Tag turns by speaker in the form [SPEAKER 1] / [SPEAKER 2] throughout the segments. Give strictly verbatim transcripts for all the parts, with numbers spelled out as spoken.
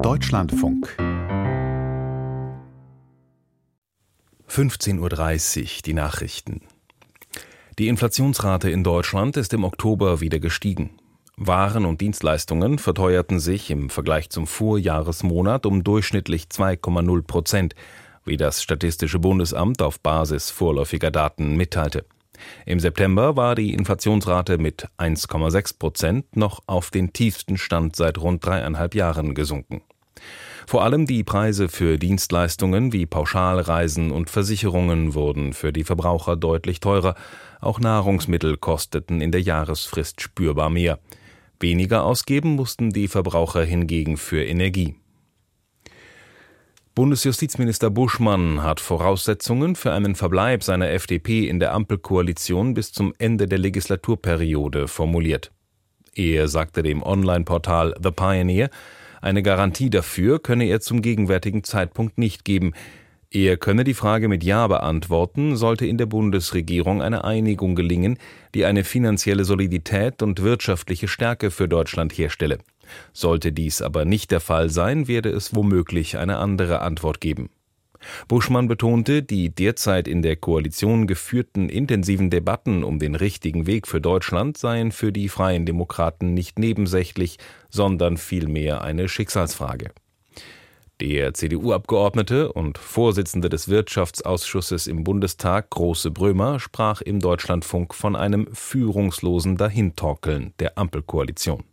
[SPEAKER 1] Deutschlandfunk.
[SPEAKER 2] fünfzehn Uhr dreißig, die Nachrichten. Die Inflationsrate in Deutschland ist im Oktober wieder gestiegen. Waren und Dienstleistungen verteuerten sich im Vergleich zum Vorjahresmonat um durchschnittlich zwei Komma null Prozent, wie das Statistische Bundesamt auf Basis vorläufiger Daten mitteilte. Im September war die Inflationsrate mit eins Komma sechs Prozent noch auf den tiefsten Stand seit rund dreieinhalb Jahren gesunken. Vor allem die Preise für Dienstleistungen wie Pauschalreisen und Versicherungen wurden für die Verbraucher deutlich teurer. Auch Nahrungsmittel kosteten in der Jahresfrist spürbar mehr. Weniger ausgeben mussten die Verbraucher hingegen für Energie. Bundesjustizminister Buschmann hat Voraussetzungen für einen Verbleib seiner F D P in der Ampelkoalition bis zum Ende der Legislaturperiode formuliert. Er sagte dem Online-Portal The Pioneer, eine Garantie dafür könne er zum gegenwärtigen Zeitpunkt nicht geben. Er könne die Frage mit Ja beantworten, sollte in der Bundesregierung eine Einigung gelingen, die eine finanzielle Solidität und wirtschaftliche Stärke für Deutschland herstelle. Sollte dies aber nicht der Fall sein, werde es womöglich eine andere Antwort geben. Buschmann betonte, die derzeit in der Koalition geführten intensiven Debatten um den richtigen Weg für Deutschland seien für die Freien Demokraten nicht nebensächlich, sondern vielmehr eine Schicksalsfrage. Der C D U-Abgeordnete und Vorsitzende des Wirtschaftsausschusses im Bundestag, Große Brömer, sprach im Deutschlandfunk von einem führungslosen Dahintorkeln der Ampelkoalition.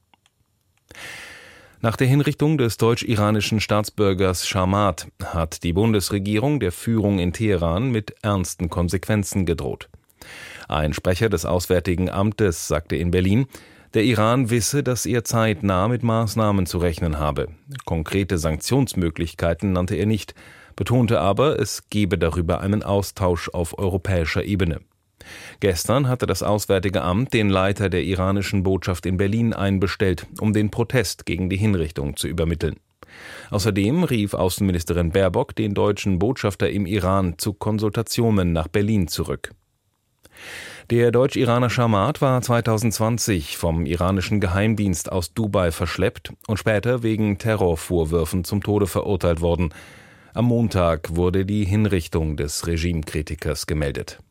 [SPEAKER 2] Nach der Hinrichtung des deutsch-iranischen Staatsbürgers Sharmat hat die Bundesregierung der Führung in Teheran mit ernsten Konsequenzen gedroht. Ein Sprecher des Auswärtigen Amtes sagte in Berlin, der Iran wisse, dass er zeitnah mit Maßnahmen zu rechnen habe. Konkrete Sanktionsmöglichkeiten nannte er nicht, betonte aber, es gebe darüber einen Austausch auf europäischer Ebene. Gestern hatte das Auswärtige Amt den Leiter der iranischen Botschaft in Berlin einbestellt, um den Protest gegen die Hinrichtung zu übermitteln. Außerdem rief Außenministerin Baerbock den deutschen Botschafter im Iran zu Konsultationen nach Berlin zurück. Der Deutsch-Iraner Sharmat war zweitausendzwanzig vom iranischen Geheimdienst aus Dubai verschleppt und später wegen Terrorvorwürfen zum Tode verurteilt worden. Am Montag wurde die Hinrichtung des Regimekritikers gemeldet.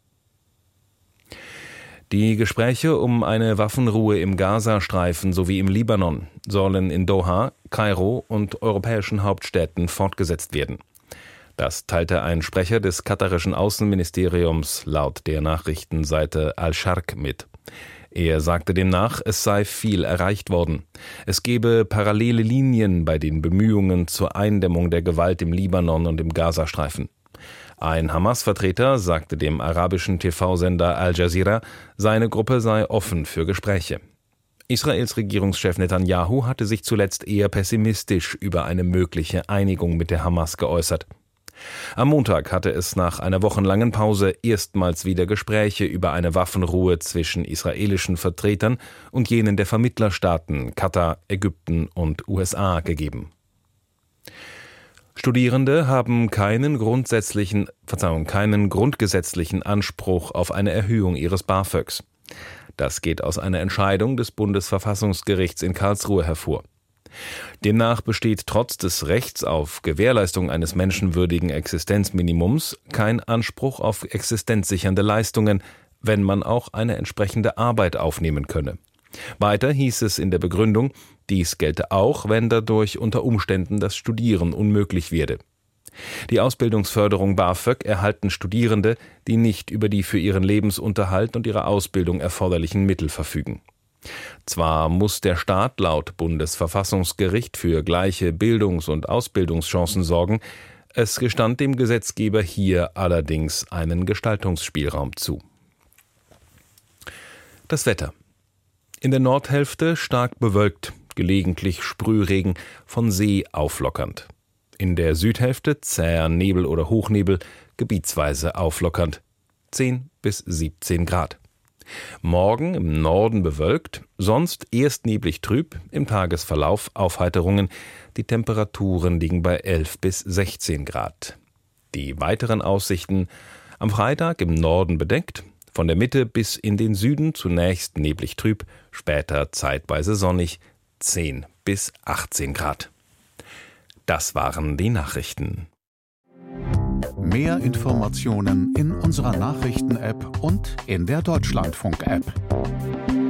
[SPEAKER 2] Die Gespräche um eine Waffenruhe im Gazastreifen sowie im Libanon sollen in Doha, Kairo und europäischen Hauptstädten fortgesetzt werden. Das teilte ein Sprecher des katarischen Außenministeriums laut der Nachrichtenseite Al-Sharq mit. Er sagte demnach, es sei viel erreicht worden. Es gebe parallele Linien bei den Bemühungen zur Eindämmung der Gewalt im Libanon und im Gazastreifen. Ein Hamas-Vertreter sagte dem arabischen T V-Sender Al Jazeera, seine Gruppe sei offen für Gespräche. Israels Regierungschef Netanyahu hatte sich zuletzt eher pessimistisch über eine mögliche Einigung mit der Hamas geäußert. Am Montag hatte es nach einer wochenlangen Pause erstmals wieder Gespräche über eine Waffenruhe zwischen israelischen Vertretern und jenen der Vermittlerstaaten Katar, Ägypten und U S A gegeben. Studierende haben keinen grundsätzlichen, Verzeihung, keinen grundgesetzlichen Anspruch auf eine Erhöhung ihres BAföGs. Das geht aus einer Entscheidung des Bundesverfassungsgerichts in Karlsruhe hervor. Demnach besteht trotz des Rechts auf Gewährleistung eines menschenwürdigen Existenzminimums kein Anspruch auf existenzsichernde Leistungen, wenn man auch eine entsprechende Arbeit aufnehmen könne. Weiter hieß es in der Begründung, dies gelte auch, wenn dadurch unter Umständen das Studieren unmöglich werde. Die Ausbildungsförderung BAföG erhalten Studierende, die nicht über die für ihren Lebensunterhalt und ihre Ausbildung erforderlichen Mittel verfügen. Zwar muss der Staat laut Bundesverfassungsgericht für gleiche Bildungs- und Ausbildungschancen sorgen, es gestand dem Gesetzgeber hier allerdings einen Gestaltungsspielraum zu. Das Wetter. In der Nordhälfte stark bewölkt, gelegentlich Sprühregen, von See auflockernd. In der Südhälfte zäher Nebel oder Hochnebel, gebietsweise auflockernd. zehn bis siebzehn Grad. Morgen im Norden bewölkt, sonst erst neblig trüb, im Tagesverlauf Aufheiterungen. Die Temperaturen liegen bei elf bis sechzehn Grad. Die weiteren Aussichten: am Freitag im Norden bedeckt, von der Mitte bis in den Süden zunächst neblig trüb, später zeitweise sonnig, zehn bis achtzehn Grad. Das waren die Nachrichten.
[SPEAKER 1] Mehr Informationen in unserer Nachrichten-App und in der Deutschlandfunk-App.